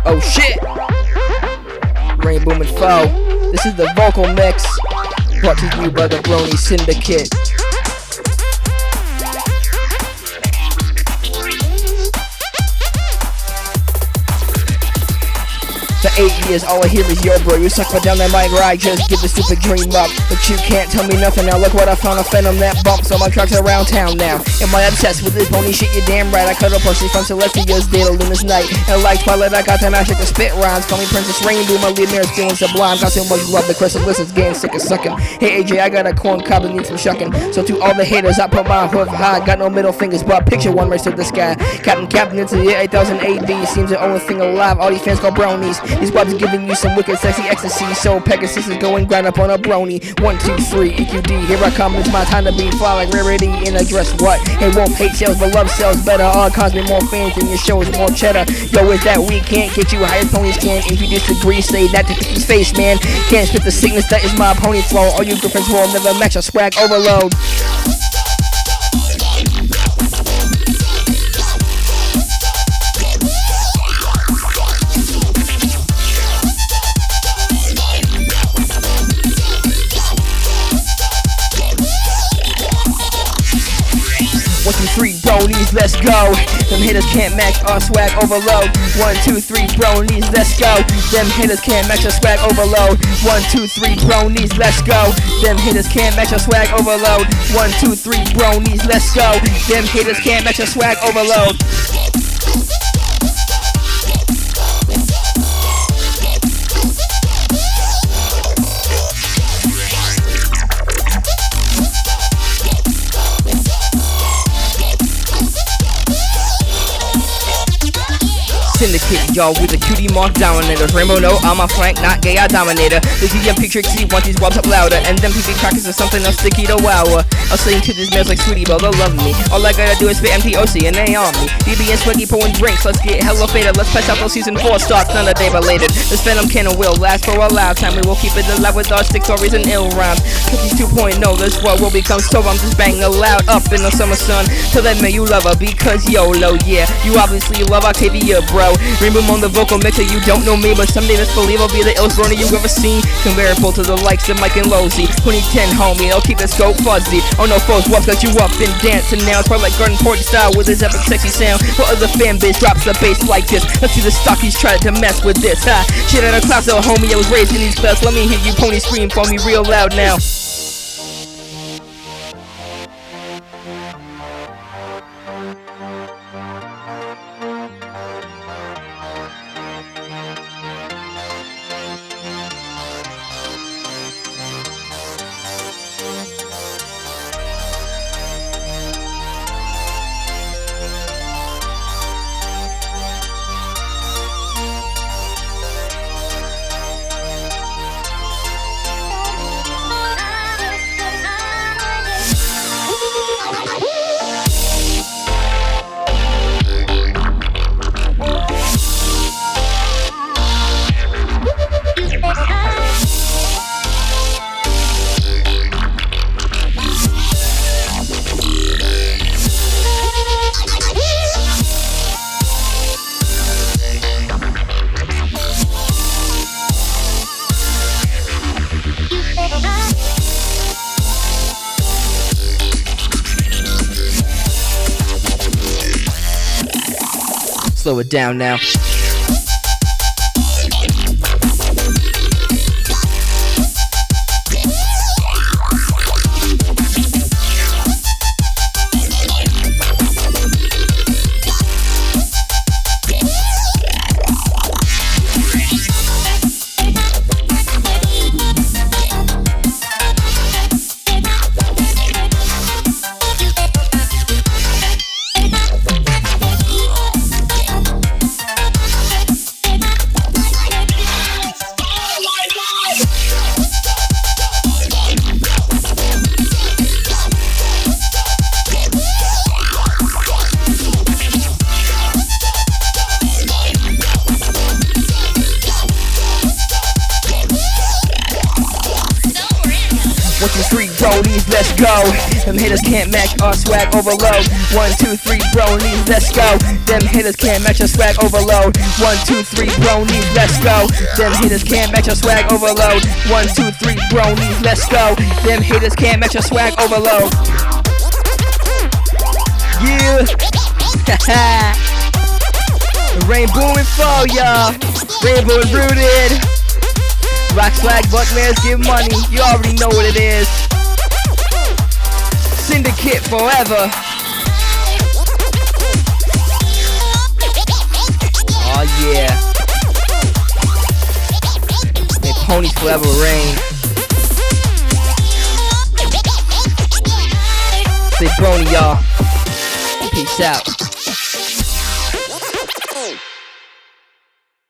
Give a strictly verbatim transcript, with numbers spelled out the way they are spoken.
Oh shit! Rain Boom and Foe. This is the vocal mix brought to you by the Brony Syndicate. For eight years, all I hear is yo bro. You suck but down that mic right, just give the stupid dream up. But you can't tell me nothing now. Look what I found, a phantom that bumps on my tracks around town now. Am I obsessed with this pony shit? You're damn right. I cut a pussy from Celestia's day to Luna's night. And like Twilight, I got the magic to spit rhymes. Call me Princess Rainbow, my lead mirror's feeling sublime. Got so much love, the crystal listens getting sick of sucking. Hey A J, I got a corn cob that needs some shucking. So to all the haters, I put my hoof high. Got no middle fingers, but picture one race to the sky. Captain Captain into the year eight thousand A D. Seems the only thing alive. All these fans call bronies. These webs giving you some wicked sexy ecstasy. So Pegasus is going grind up on a brony. One, two, three, E Q D. Here I come, it's my time to be fly like rarity and address what? It won't hate sales, but love sells better. All cause me more fans than your shows, more cheddar. Yo, is that we can't get you higher ponies can. If you disagree, say that to his face, man. Can't spit the sickness, that is my pony flow. All you girlfriends will never match a swag overload. One, two, three, bronies, let's go. Them haters can't match our swag overload. One, two, three, bronies, let's go. Them haters can't match our swag overload. One, two, three, bronies, let's go. Them haters can't match our swag overload. One, two, three, bronies, let's go. Them haters can't match our swag overload. Syndicate, y'all, with a cutie mark dominator. Rainbow no, I'm a flank, not gay, I dominator. The D M P Trixie want these wobs up louder. And them P P crackers are something else sticky to wow. I'll sing to these males like Sweetie Belle, they'll love me. All I gotta do is spit M T O C and they on me. B B and Swiggy pulling drinks, let's get hella faded. Let's patch out those season four stocks, none a day belated. This Phantom Cannon will last for a lifetime. We will keep it alive with our stick stories and ill rhymes. Cookies two point oh, this what will become so I'm just banging loud up in the summer sun. Tell that man you love her because YOLO, yeah. You obviously love Octavia, bro. Rainbow on the vocal mixer, you don't know me, but someday let's believe I'll be the illest brony you've ever seen. Comparable to the likes of Mike and Losey. twenty ten, homie, I'll keep the scope fuzzy. Oh no, folks, what's got you up and dancing now? It's probably like Garden Party style with his epic sexy sound. What other fan base drops the bass like this? Let's see the stockies try to mess with this. Ha! Shit out of class, oh homie, I was raised in these class. Let me hear you pony scream for me real loud now. Slow it down now. bronies, let's go. Them haters can't match our swag overload. One, two, three, bronies, let's go. Them haters can't match our swag overload. One, two, three, bronies, let's go. Them haters can't match our swag overload. One, two, three, bronies, let's go. Them haters can't match our swag overload. Yeah. Rainbow and fall, y'all. Rainbow and rooted. Rock swag, Buckmares give money. You already know what it is. Syndicate forever. Oh yeah. May ponies forever reign. Say brony, y'all. Peace out.